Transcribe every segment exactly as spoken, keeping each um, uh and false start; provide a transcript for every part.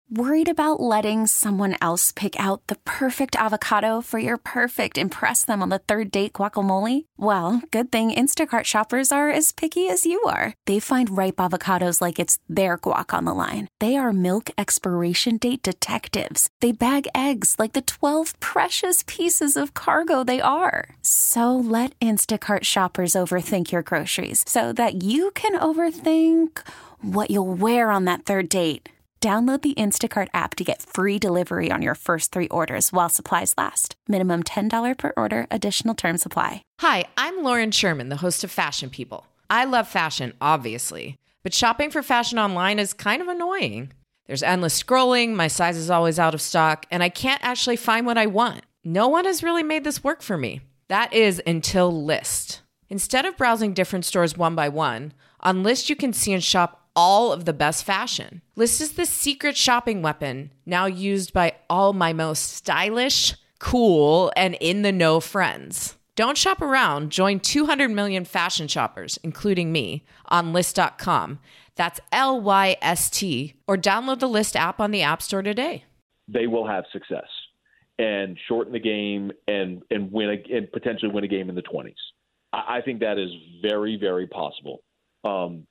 Worried about letting someone else pick out the perfect avocado for your perfect impress them on the third date guacamole? Well, good thing Instacart shoppers are as picky as you are. They find ripe avocados like it's their guac on the line. They are milk expiration date detectives. They bag eggs like the twelve precious pieces of cargo they are. So let Instacart shoppers overthink your groceries so that you can overthink what you'll wear on that third date. Download the Instacart app to get free delivery on your first three orders while supplies last. Minimum ten dollars per order. Additional terms apply. Hi, I'm Lauren Sherman, the host of Fashion People. I love fashion, obviously, but shopping for fashion online is kind of annoying. There's endless scrolling, my size is always out of stock, and I can't actually find what I want. No one has really made this work for me. That is until Lyst. Instead of browsing different stores one by one, on Lyst you can see and shop all of the best fashion. Lyst is the secret shopping weapon now used by all my most stylish, cool, and in-the-know friends. Don't shop around. Join two hundred million fashion shoppers, including me, on Lyst dot com. That's L Y S T. Or download the Lyst app on the App Store today. They will have success and shorten the game and, and win a, and potentially win a game in the twenties. I, I think that is very, very possible. Um,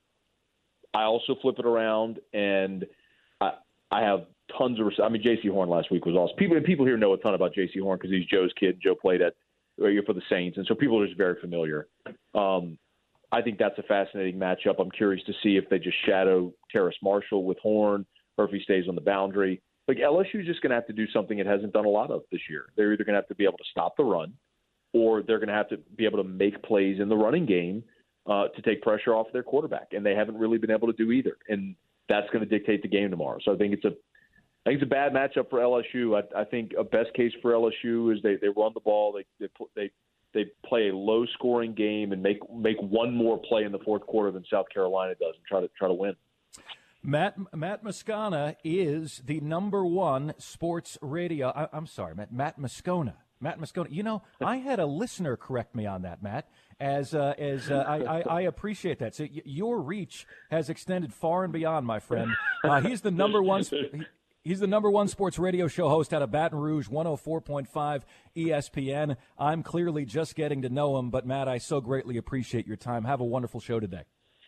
I also flip it around, and I, I have tons of – I mean, J C Horn last week was awesome. People, and people here know a ton about J C Horn because he's Joe's kid. Joe played at for the Saints, and so people are just very familiar. Um, I think that's a fascinating matchup. I'm curious to see if they just shadow Terrace Marshall with Horn or if he stays on the boundary. Like, L S U is just going to have to do something it hasn't done a lot of this year. They're either going to have to be able to stop the run or they're going to have to be able to make plays in the running game Uh, to take pressure off their quarterback, and they haven't really been able to do either. And that's going to dictate the game tomorrow. So I think it's a, I think it's a bad matchup for L S U. I, I think a best case for L S U is they, they run the ball, they they they they play a low scoring game and make make one more play in the fourth quarter than South Carolina does and try to try to win. Matt Matt Moscona is the number one sports radio. I, I'm sorry, Matt Matt Moscona. Matt Moscona. You know, I had a listener correct me on that, Matt. As uh, as uh, I, I, I appreciate that. So y- your reach has extended far and beyond, my friend. Uh, he's the number one. He, he's the number one sports radio show host out of Baton Rouge, one oh four point five E S P N. I'm clearly just getting to know him, but Matt, I so greatly appreciate your time. Have a wonderful show today.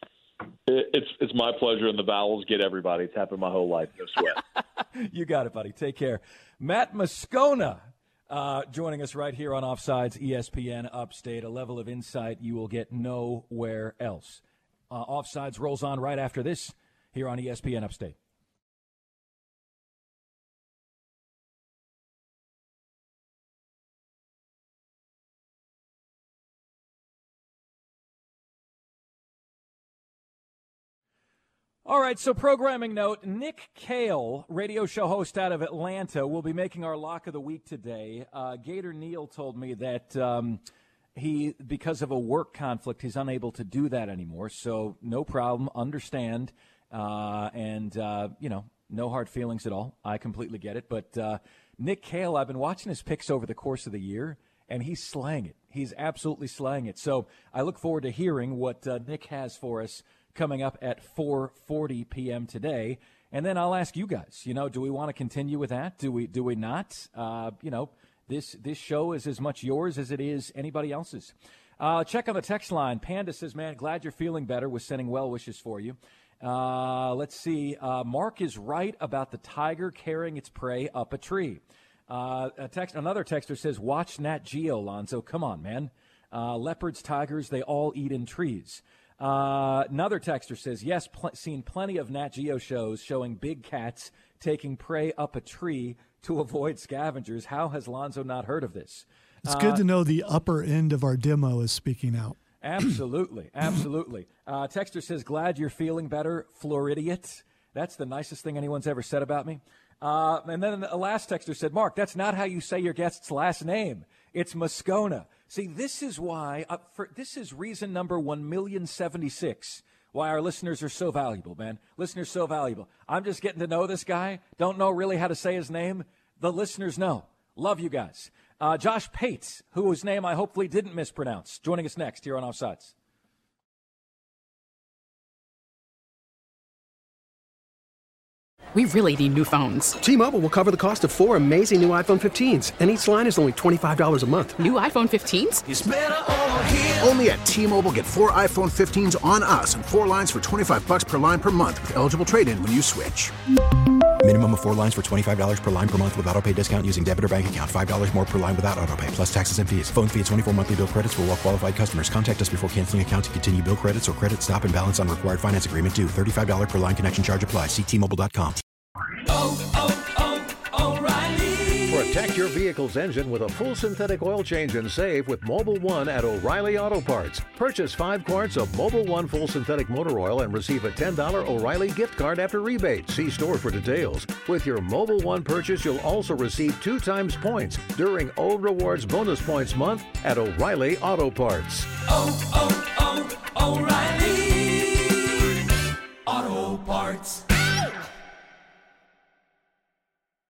It's it's my pleasure, and the vowels get everybody. It's happened my whole life. No sweat. You got it, buddy. Take care, Matt Moscona. Uh, joining us right here on Offsides E S P N Upstate, a level of insight you will get nowhere else. Uh, Offsides rolls on right after this here on E S P N Upstate. All right, so programming note, Nick Cale, radio show host out of Atlanta, will be making our lock of the week today. Uh, Gator Neal told me that um, he, because of a work conflict, he's unable to do that anymore. So no problem, understand, uh, and, uh, you know, no hard feelings at all. I completely get it. But uh, Nick Cale, I've been watching his picks over the course of the year, and he's slaying it. He's absolutely slaying it. So I look forward to hearing what uh, Nick has for us coming up at four forty p.m. today. And then I'll ask you guys, you know, do we want to continue with that? Do we do we not? Uh, you know, this this show is as much yours as it is anybody else's. Uh, check on the text line. Panda says, man, glad you're feeling better. Was sending well wishes for you. Uh, let's see. Uh, Mark is right about the tiger carrying its prey up a tree. Uh, a text, another texter says, watch Nat Geo, Lonzo. Come on, man. Uh, leopards, tigers, they all eat in trees. Uh, another texter says, yes, pl- seen plenty of Nat Geo shows showing big cats taking prey up a tree to avoid scavengers. How has Lonzo not heard of this? It's uh, good to know the upper end of our demo is speaking out. Absolutely, absolutely. Uh, texter says, glad you're feeling better, Floridiot. That's the nicest thing anyone's ever said about me. Uh, and then the last texter said, Mark, that's not how you say your guest's last name. It's Moscona. See, this is why, uh, for, this is reason number one million seventy-six why our listeners are so valuable, man. Listeners so valuable. I'm just getting to know this guy. Don't know really how to say his name. The listeners know. Love you guys. Uh, Josh Pates, whose name I hopefully didn't mispronounce, joining us next here on Offsides. we really need new phones. T-Mobile will cover the cost of four amazing new iPhone fifteens, and each line is only twenty-five dollars a month. New iPhone fifteens? It's better over here. Only at T-Mobile, get four iPhone fifteens on us and four lines for twenty-five dollars per line per month with eligible trade-in when you switch. Minimum of four lines for twenty-five dollars per line per month with autopay discount using debit or bank account. five dollars more per line without autopay, plus taxes and fees. Phone fee at twenty-four monthly bill credits for well-qualified customers. Contact us before canceling account to continue bill credits or credit stop and balance on required finance agreement due. thirty-five dollars per line connection charge applies. See T Mobile dot com. Oh, oh, oh, O'Reilly. Protect your vehicle's engine with a full synthetic oil change and save with Mobil one at O'Reilly Auto Parts. Purchase five quarts of Mobil one full synthetic motor oil and receive a ten dollars O'Reilly gift card after rebate. See store for details. With your Mobil one purchase, you'll also receive two times points during O Rewards Bonus Points Month at O'Reilly Auto Parts. Oh, oh, oh, O'Reilly